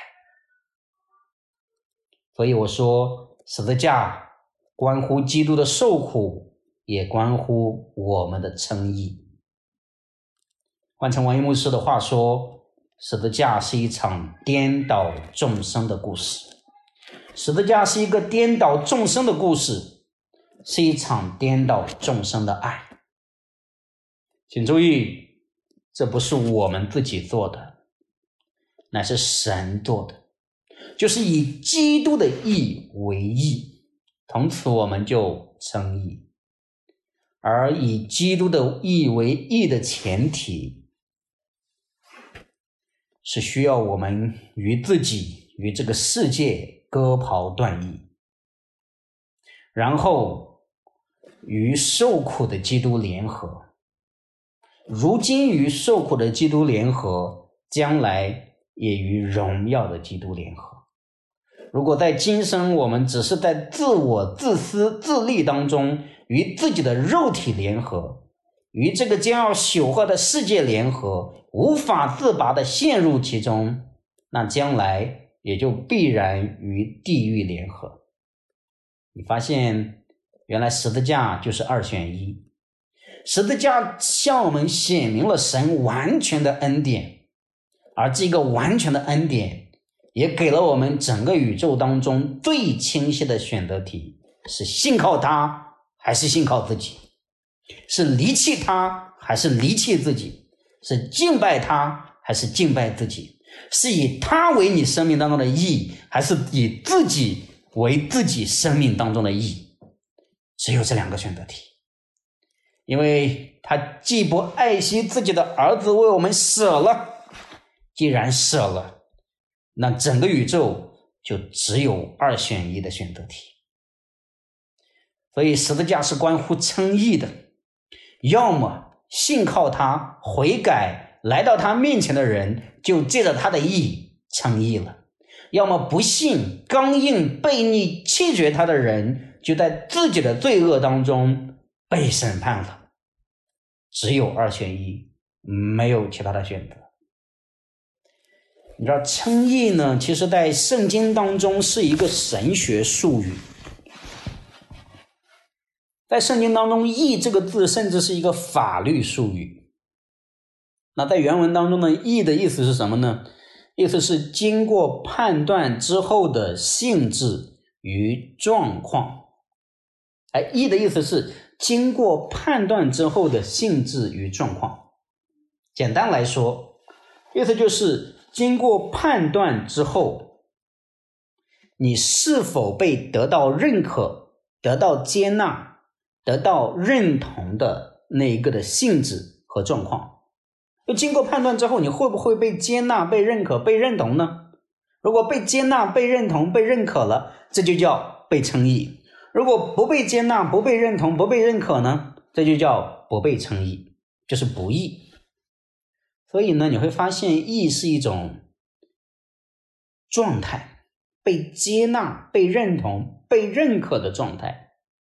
所以我说，十字架关乎基督的受苦，也关乎我们的称义。换成王一牧师的话说，十字架是一场颠倒众生的故事。十字架是一个颠倒众生的故事，是一场颠倒众生的爱。请注意，这不是我们自己做的，乃是神做的，就是以基督的义为义，从此我们就称义。而以基督的义为义的前提，是需要我们与自己、与这个世界割袍断义，然后与受苦的基督联合。如今与受苦的基督联合，将来也与荣耀的基督联合。如果在今生我们只是在自我、自私、自利当中与自己的肉体联合，与这个将要朽坏的世界联合，无法自拔地陷入其中，那将来也就必然与地狱联合。你发现原来十字架就是二选一，十字架向我们显明了神完全的恩典，而这个完全的恩典也给了我们整个宇宙当中最清晰的选择题，是信靠他还是信靠自己，是离弃他还是离弃自己，是敬拜他还是敬拜自己，是以他为你生命当中的义，还是以自己为自己生命当中的义。只有这两个选择题。因为他既不爱惜自己的儿子为我们舍了，既然舍了，那整个宇宙就只有二选一的选择题。所以十字架是关乎称义的，要么信靠他悔改来到他面前的人就借着他的义称义了， 要么不信、刚硬、悖逆、弃绝他的人，就在自己的罪恶当中被审判了。只有二选一，没有其他的选择。你知道称义呢，其实在圣经当中是一个神学术语。在圣经当中，义这个字甚至是一个法律术语。那在原文当中呢，义的意思是什么呢？意思是经过判断之后的性质与状况。义的意思是经过判断之后的性质与状况。简单来说，意思就是经过判断之后，你是否被得到认可、得到接纳、得到认同的那一个的性质和状况。就经过判断之后，你会不会被接纳、被认可、被认同呢？如果被接纳、被认同、被认可了，这就叫被称义。如果不被接纳、不被认同、不被认可呢，这就叫不被称义，就是不义。所以呢，你会发现义是一种状态，被接纳、被认同、被认可的状态。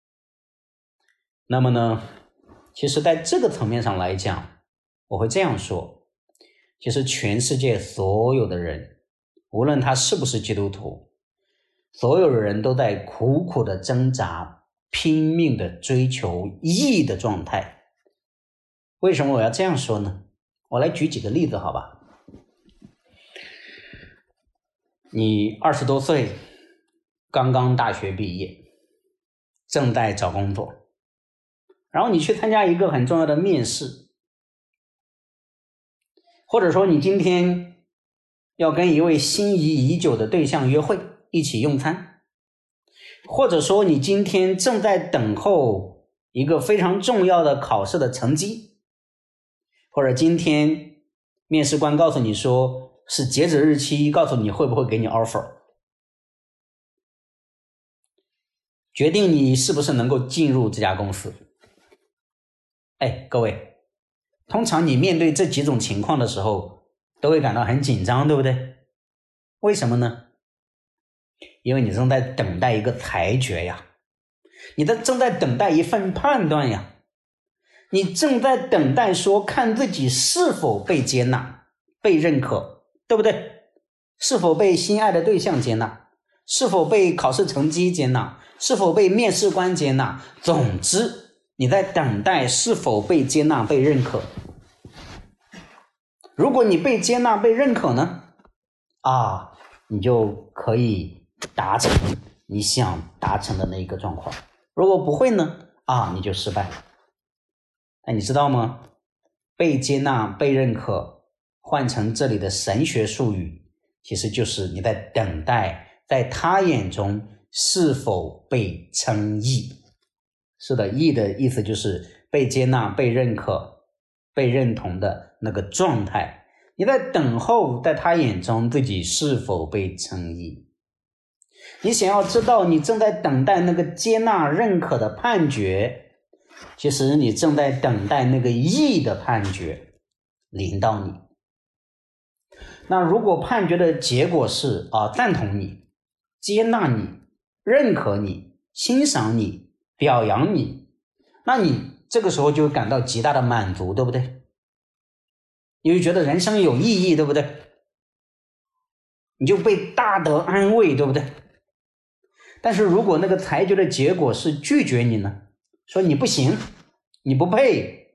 那么呢，其实在这个层面上来讲，我会这样说，其实全世界所有的人，无论他是不是基督徒，所有的人都在苦苦的挣扎，拼命的追求义的状态。为什么我要这样说呢？我来举几个例子好吧。你20多岁，刚刚大学毕业，正在找工作，然后你去参加一个很重要的面试，或者说你今天要跟一位心仪已久的对象约会，一起用餐，或者说你今天正在等候一个非常重要的考试的成绩，或者今天面试官告诉你说是截止日期，告诉你会不会给你 offer， 决定你是不是能够进入这家公司。各位，通常你面对这几种情况的时候，都会感到很紧张，对不对？为什么呢？因为你正在等待一个裁决呀，你正在等待一份判断呀，你正在等待说看自己是否被接纳、被认可，对不对？是否被心爱的对象接纳，是否被考试成绩接纳，是否被面试官接纳，总之你在等待是否被接纳、被认可。如果你被接纳、被认可呢，你就可以达成你想达成的那一个状况。如果不会呢，你就失败了。你知道吗？被接纳、被认可，换成这里的神学术语，其实就是你在等待，在他眼中是否被称义。是的，义的意思就是被接纳、被认可、被认同的那个状态。你在等候，在他眼中自己是否被称义。你想要知道你正在等待那个接纳、认可的判决，其实你正在等待那个义的判决临到你。那如果判决的结果是赞同你、接纳你、认可你、欣赏你、表扬你，那你这个时候就感到极大的满足，对不对？你就觉得人生有意义，对不对？你就被大得安慰，对不对？但是如果那个裁决的结果是拒绝你呢，说你不行，你不配，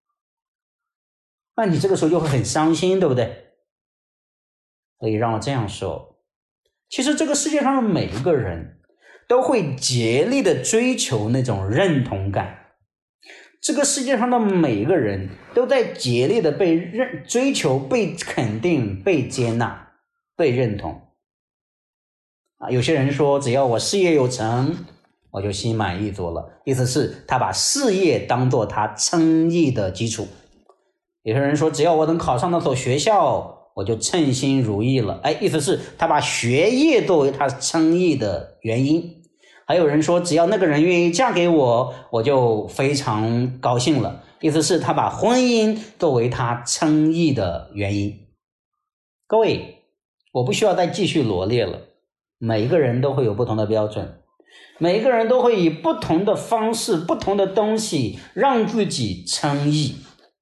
那你这个时候就会很伤心，对不对？所以让我这样说，其实这个世界上的每一个人都会竭力的追求那种认同感，这个世界上的每一个人都在竭力的追求被肯定、被接纳、被认同。有些人说只要我事业有成，我就心满意足了，意思是他把事业当作他称义的基础。有些人说只要我能考上那所学校，我就称心如意了，意思是他把学业作为他称义的原因。还有人说只要那个人愿意嫁给我，我就非常高兴了，意思是他把婚姻作为他称义的原因。各位， 我不需要再继续罗列了。每一个人都会有不同的标准，每一个人都会以不同的方式、不同的东西让自己称义。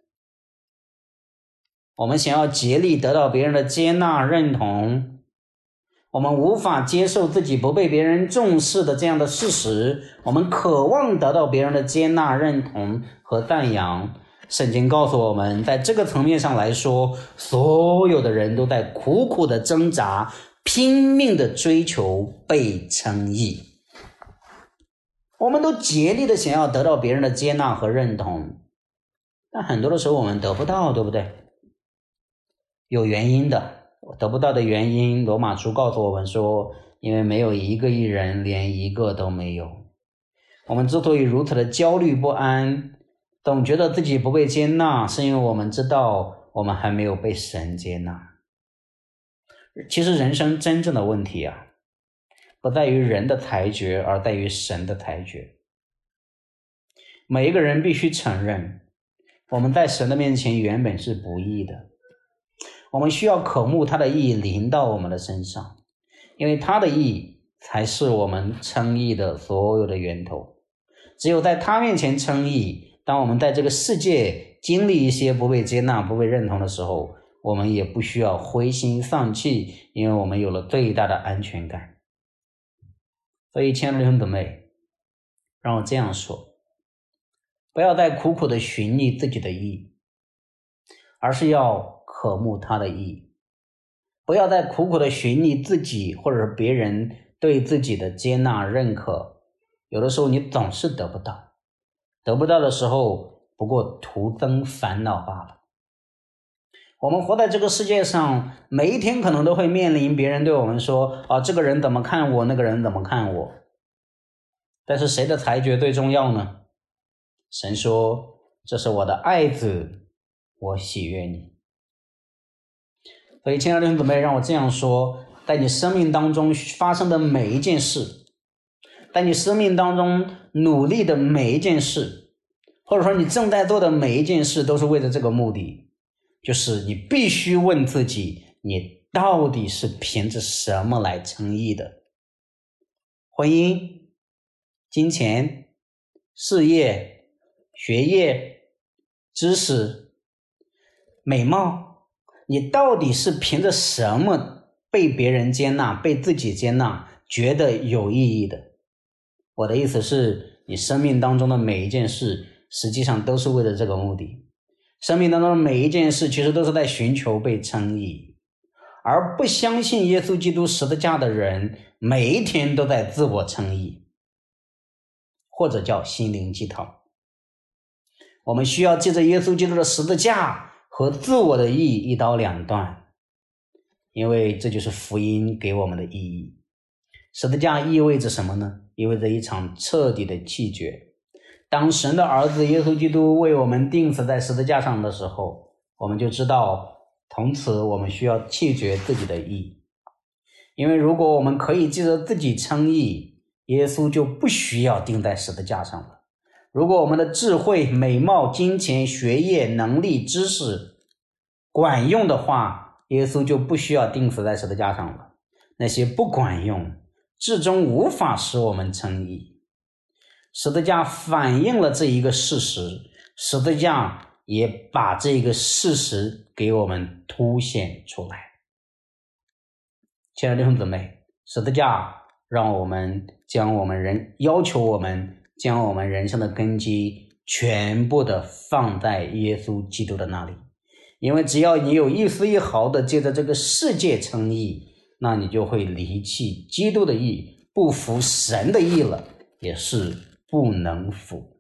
我们想要竭力得到别人的接纳、认同，我们无法接受自己不被别人重视的这样的事实，我们渴望得到别人的接纳、认同和赞扬。圣经告诉我们，在这个层面上来说，所有的人都在苦苦的挣扎，拼命的追求被称义。我们都竭力的想要得到别人的接纳和认同，但很多的时候我们得不到，对不对？有原因的，得不到的原因，罗马书告诉我们说，因为没有一个义人，连一个都没有。我们之所以如此的焦虑不安，总觉得自己不被接纳，是因为我们知道我们还没有被神接纳。其实人生真正的问题啊，不在于人的裁决，而在于神的裁决。每一个人必须承认，我们在神的面前原本是不义的。我们需要渴慕他的义临到我们的身上，因为他的义才是我们称义的所有的源头。只有在他面前称义，当我们在这个世界经历一些不被接纳、不被认同的时候，我们也不需要灰心丧气，因为我们有了最大的安全感。所以亲爱的弟兄姊妹，让我这样说，不要再苦苦的寻觅自己的义，而是要渴慕他的义。不要再苦苦的寻觅自己或者是别人对自己的接纳认可，有的时候你总是得不到，得不到的时候不过徒增烦恼罢了。我们活在这个世界上，每一天可能都会面临别人对我们说，这个人怎么看我，那个人怎么看我。但是谁的裁决最重要呢？神说，这是我的爱子，我喜悦你。所以亲爱的弟兄姊妹，让我这样说，在你生命当中发生的每一件事，在你生命当中努力的每一件事，或者说你正在做的每一件事，都是为了这个目的，就是你必须问自己，你到底是凭着什么来称义的？婚姻、金钱、事业、学业、知识、美貌，你到底是凭着什么被别人接纳、被自己接纳，觉得有意义的？我的意思是，你生命当中的每一件事，实际上都是为了这个目的。生命当中的每一件事，其实都是在寻求被称义。而不相信耶稣基督十字架的人，每一天都在自我称义，或者叫心灵鸡汤。我们需要借着耶稣基督的十字架和自我的义一刀两断，因为这就是福音给我们的意义。十字架意味着什么呢？意味着一场彻底的弃绝。当神的儿子耶稣基督为我们钉死在十字架上的时候，我们就知道从此我们需要弃绝自己的义。因为如果我们可以借着自己称义，耶稣就不需要钉在十字架上了。如果我们的智慧、美貌、金钱、学业、能力、知识管用的话，耶稣就不需要钉死在十字架上了。那些不管用，至终无法使我们称义。十字架反映了这一个事实，十字架也把这个事实给我们凸显出来。亲爱的弟兄姊妹，十字架让我们要求我们将我们人生的根基全部的放在耶稣基督的那里。因为只要你有一丝一毫的借着这个世界称义，那你就会离弃基督的义，不服神的义了，也是不能服。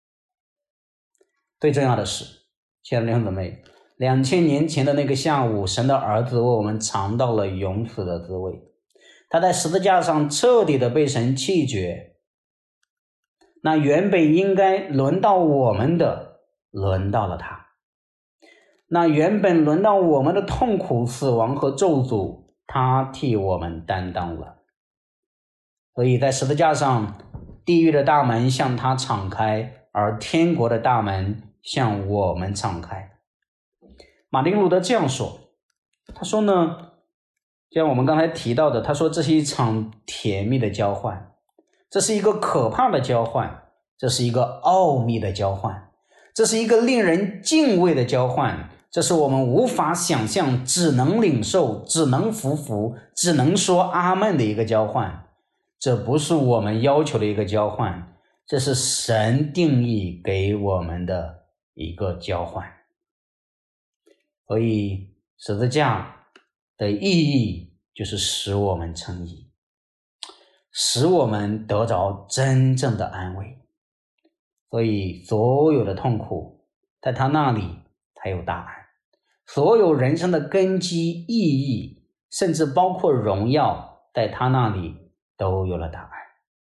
最重要的是，亲爱的弟兄姊妹，2000年前的那个下午，神的儿子为我们尝到了永死的滋味。他在十字架上彻底的被神弃绝，那原本应该轮到我们的，轮到了他。那原本轮到我们的痛苦、死亡和咒诅，他替我们担当了。所以在十字架上，地狱的大门向他敞开，而天国的大门向我们敞开。马丁路德这样说，他说呢， 就像我们刚才提到的，他说这是一场甜蜜的交换，这是一个可怕的交换，这是一个奥秘的交换，这是一个令人敬畏的交换，这是我们无法想象，只能领受，只能服服，只能说阿们的一个交换。这不是我们要求的一个交换，这是神定义给我们的一个交换。所以十字架的意义就是使我们称义，使我们得着真正的安慰。所以所有的痛苦在他那里才有答案，所有人生的根基意义，甚至包括荣耀，在他那里都有了答案。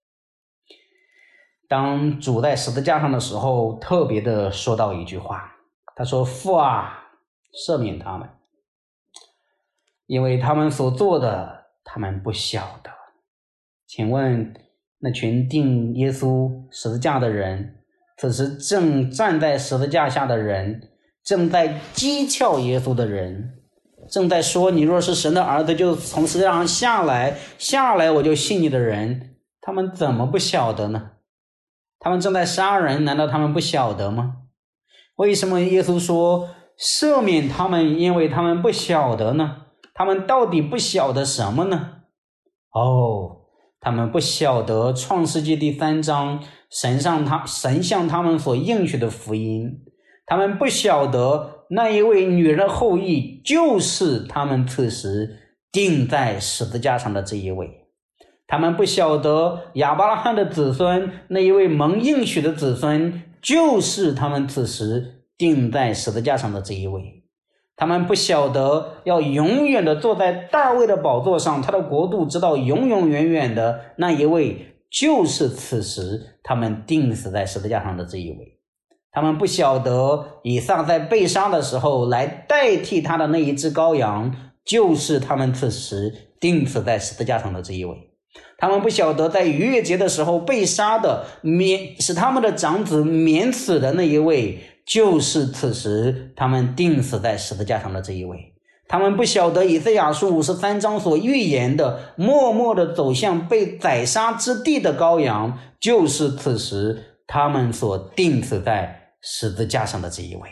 当主在十字架上的时候，特别的说到一句话，他说：父啊，赦免他们，因为他们所做的他们不晓得。请问那群钉耶稣十字架的人，此时正站在十字架下的人，正在讥诮耶稣的人，正在说你若是神的儿子就从十字架上下来我就信你的人，他们怎么不晓得呢？他们正在杀人，难道他们不晓得吗？为什么耶稣说赦免他们，因为他们不晓得呢？他们到底不晓得什么呢？他们不晓得创世纪第3章神向他们所应许的福音，他们不晓得那一位女人的后裔就是他们此时钉在十字架上的这一位，他们不晓得亚伯拉罕的子孙，那一位蒙应许的子孙就是他们此时钉在十字架上的这一位，他们不晓得要永远的坐在大卫的宝座上，他的国度直到永永远远的那一位就是此时他们钉死在十字架上的这一位，他们不晓得以撒在被杀的时候来代替他的那一只羔羊就是他们此时钉死在十字架上的这一位，他们不晓得在逾越节的时候被杀的使他们的长子免死的那一位就是此时他们钉死在十字架上的这一位，他们不晓得以赛亚书53章所预言的默默地走向被宰杀之地的羔羊就是此时他们所钉死在十字架上的这一位。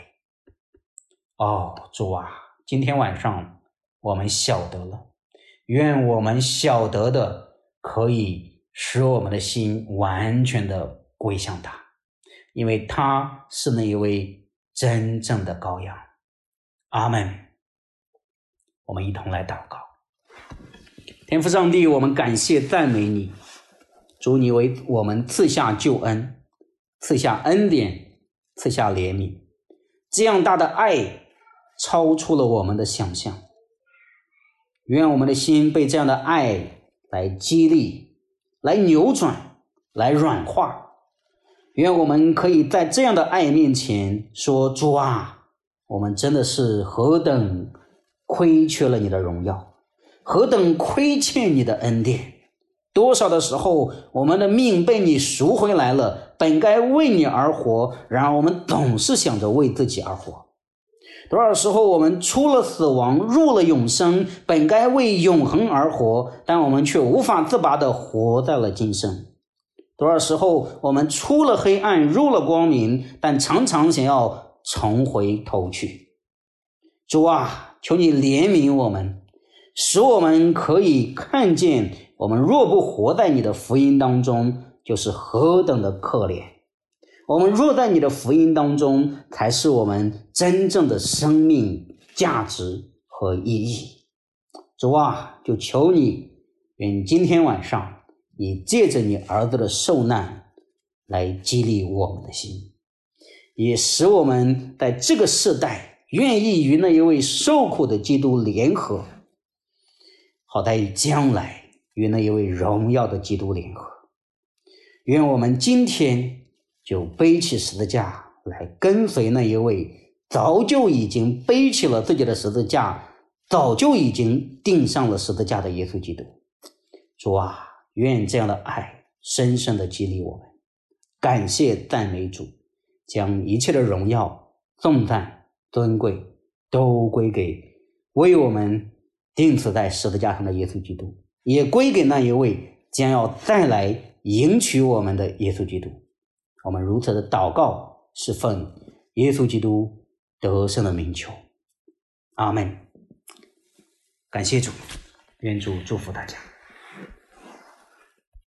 主啊，今天晚上我们晓得了，愿我们晓得的可以使我们的心完全的归向他，因为他是那一位真正的羔羊。阿们。我们一同来祷告。天父上帝，我们感谢赞美你，主，你为我们赐下救恩，赐下恩典，赐下怜悯，这样大的爱超出了我们的想象。愿我们的心被这样的爱来激励，来扭转，来软化。愿我们可以在这样的爱面前说，主啊，我们真的是何等亏缺了你的荣耀，何等亏欠你的恩典，多少的时候我们的命被你赎回来了，本该为你而活，然而我们总是想着为自己而活。多少时候我们出了死亡入了永生，本该为永恒而活，但我们却无法自拔地活在了今生。多少时候我们出了黑暗入了光明，但常常想要重回头去。主啊，求你怜悯我们，使我们可以看见我们若不活在你的福音当中，就是何等的可怜。我们若在你的福音当中，才是我们真正的生命价值和意义。主啊，就求你，愿今天晚上你借着你儿子的受难来激励我们的心，也使我们在这个世代愿意与那一位受苦的基督联合，好在于将来与那一位荣耀的基督联合。愿我们今天就背起十字架来跟随那一位早就已经背起了自己的十字架，早就已经钉上了十字架的耶稣基督。主啊，愿这样的爱深深的激励我们。感谢赞美主，将一切的荣耀、颂赞、尊贵都归给为我们钉死在十字架上的耶稣基督，也归给那一位将要再来迎娶我们的耶稣基督。我们如此的祷告，是奉耶稣基督得胜的名求。阿们。感谢主，愿主祝福大家。